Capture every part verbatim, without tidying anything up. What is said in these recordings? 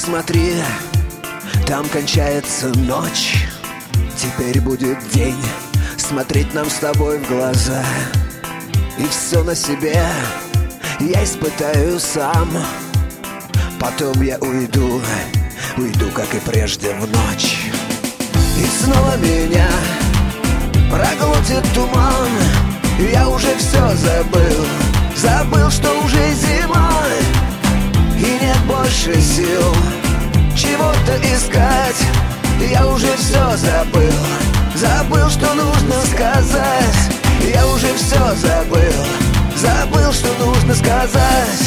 посмотри, там кончается ночь. Теперь будет день, смотреть нам с тобой в глаза. И все на себе я испытаю сам. Потом я уйду, уйду, как и прежде, в ночь. И снова меня проглотит туман. Я уже все забыл, забыл, что уже зима. И нет больше сил чего-то искать. Я уже все забыл, забыл, что нужно сказать. Я уже все забыл, забыл, что нужно сказать.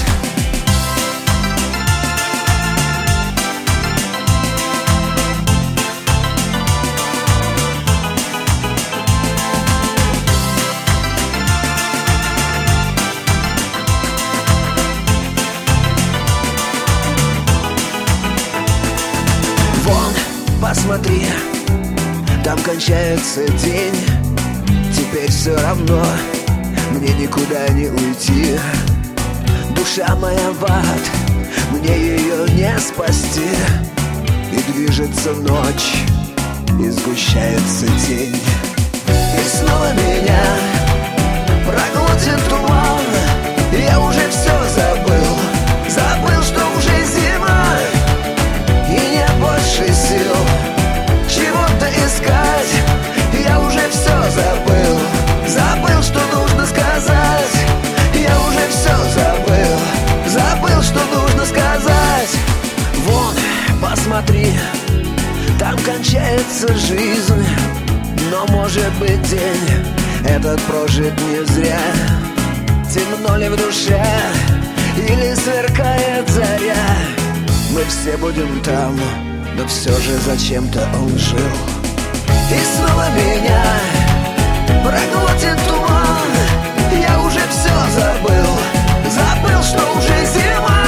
Посмотри, там кончается день. Теперь все равно мне никуда не уйти. Душа моя в ад, мне ее не спасти. И движется ночь, и сгущается день. И снова меня проглотит туман. Я уже все забыл, забыл, что уже зима. И нет больше сил чего-то искать. Я уже все забыл, забыл, что нужно сказать. Я уже все забыл, забыл, что нужно сказать. Вон, посмотри, там кончается жизнь. Но может быть день этот прожит не зря. Темно ли в душе или сверкает заря? Мы все будем там, но все же зачем-то он жил. И снова меня проглотит туман. Я уже все забыл, забыл, что уже зима.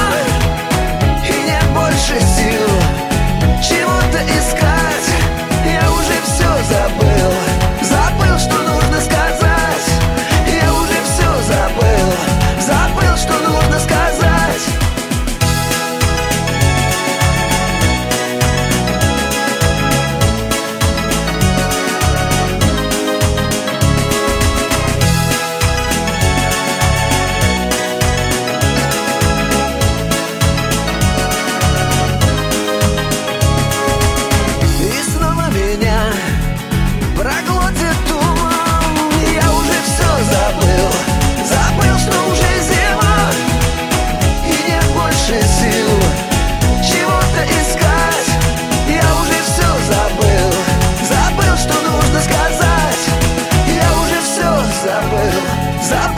И нет больше сил чего-то искать. Я уже все забыл, забыл, что нужно сказать. Я уже все забыл, забыл, что нужно сказать. Забыл,